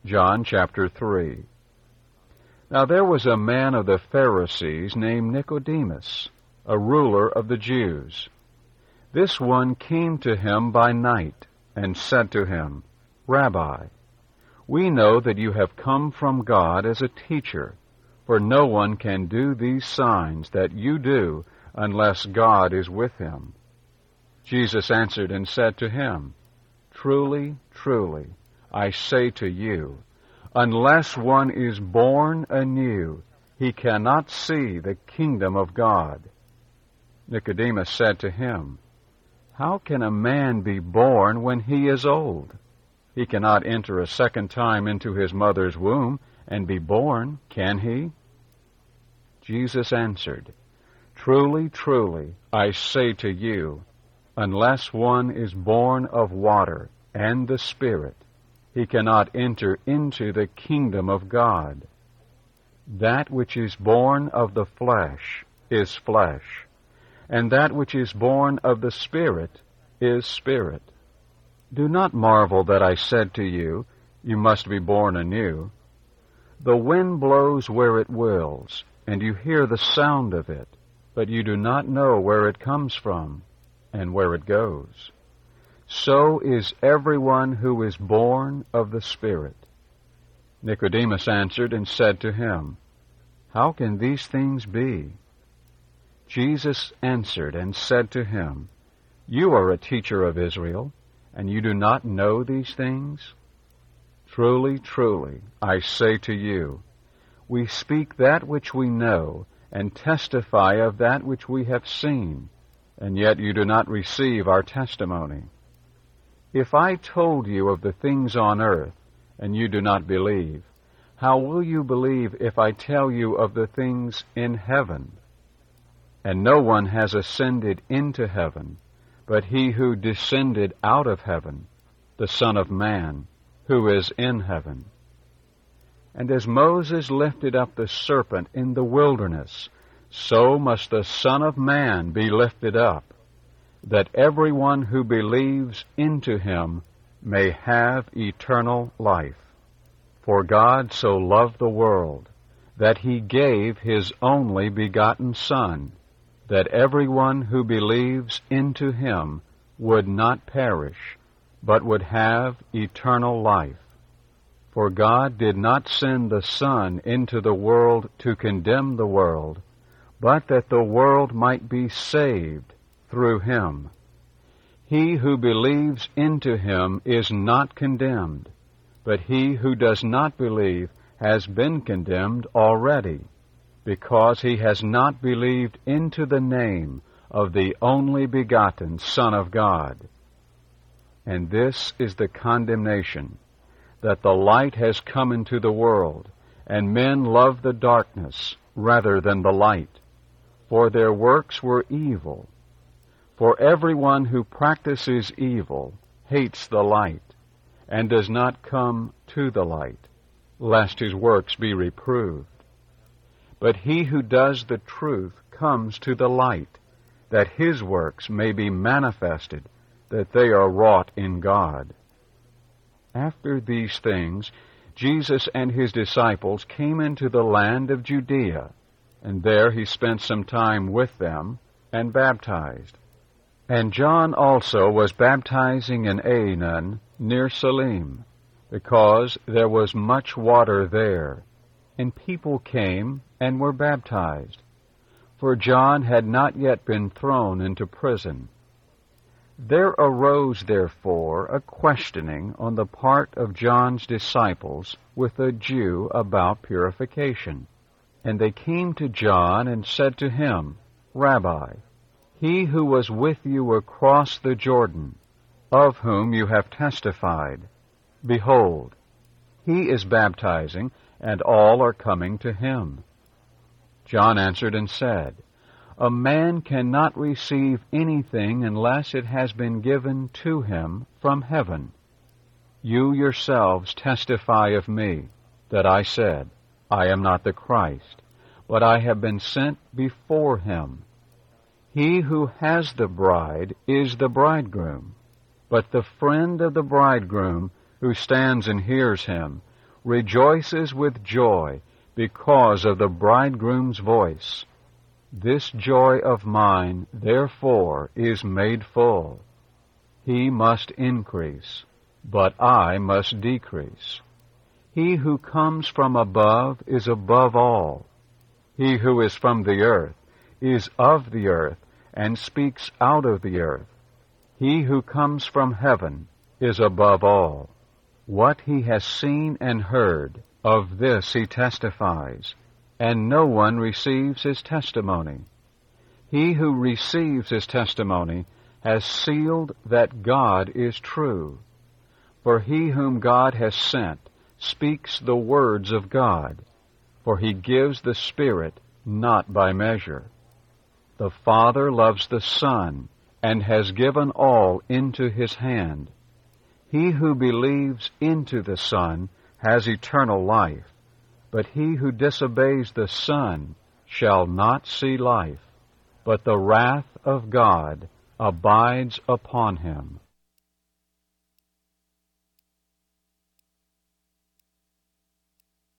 John chapter 3. Now there was a man of the Pharisees named Nicodemus, a ruler of the Jews. This one came to him by night and said to him, Rabbi, we know that you have come from God as a teacher, for no one can do these signs that you do unless God is with him. Jesus answered and said to him, Truly, truly, I say to you, unless one is born anew, he cannot see the kingdom of God. Nicodemus said to him, How can a man be born when he is old? He cannot enter a second time into his mother's womb and be born, can he? Jesus answered, Truly, truly, I say to you, unless one is born of water and the Spirit, he cannot enter into the kingdom of God. That which is born of the flesh is flesh, and that which is born of the Spirit is spirit. Do not marvel that I said to you, You must be born anew. The wind blows where it wills, and you hear the sound of it, but you do not know where it comes from and where it goes. So is everyone who is born of the Spirit. Nicodemus answered and said to him, How can these things be? Jesus answered and said to him, You are a teacher of Israel, and you do not know these things? Truly, truly, I say to you, we speak that which we know, and testify of that which we have seen, and yet you do not receive our testimony. If I told you of the things on earth, and you do not believe, how will you believe if I tell you of the things in heaven? And no one has ascended into heaven, but he who descended out of heaven, the Son of Man, who is in heaven. And as Moses lifted up the serpent in the wilderness, so must the Son of Man be lifted up, that everyone who believes into him may have eternal life. For God so loved the world, that he gave his only begotten Son, that everyone who believes into him would not perish, but would have eternal life. For God did not send the Son into the world to condemn the world, but that the world might be saved through him. He who believes into him is not condemned, but he who does not believe has been condemned already, because he has not believed into the name of the only begotten Son of God. And this is the condemnation, that the light has come into the world, and men love the darkness rather than the light, for their works were evil. For everyone who practices evil hates the light, and does not come to the light, lest his works be reproved. But he who does the truth comes to the light, that his works may be manifested, that they are wrought in God. After these things, Jesus and his disciples came into the land of Judea, and there he spent some time with them and baptized. And John also was baptizing in Aenon near Salim, because there was much water there, and people came and were baptized, for John had not yet been thrown into prison. There arose, therefore, a questioning on the part of John's disciples with a Jew about purification. And they came to John and said to him, Rabbi, he who was with you across the Jordan, of whom you have testified, behold, he is baptizing, and all are coming to him. John answered and said, A man cannot receive anything unless it has been given to him from heaven. You yourselves testify of me, that I said, I am not the Christ, but I have been sent before him. He who has the bride is the bridegroom, but the friend of the bridegroom who stands and hears him rejoices with joy because of the bridegroom's voice. This joy of mine, therefore, is made full. He must increase, but I must decrease. He who comes from above is above all. He who is from the earth is of the earth and speaks out of the earth. He who comes from heaven is above all. What he has seen and heard, of this he testifies, and no one receives his testimony. He who receives his testimony has sealed that God is true. For he whom God has sent speaks the words of God, for he gives the Spirit not by measure. The Father loves the Son, and has given all into his hand. He who believes into the Son has eternal life, but he who disobeys the Son shall not see life, but the wrath of God abides upon him.